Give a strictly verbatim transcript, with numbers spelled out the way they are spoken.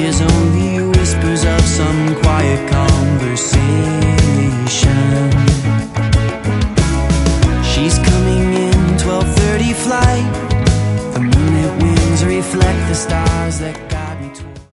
hears only whispers of some quiet conversation. She's coming in twelve thirty flight. The moonlit wings reflect the stars that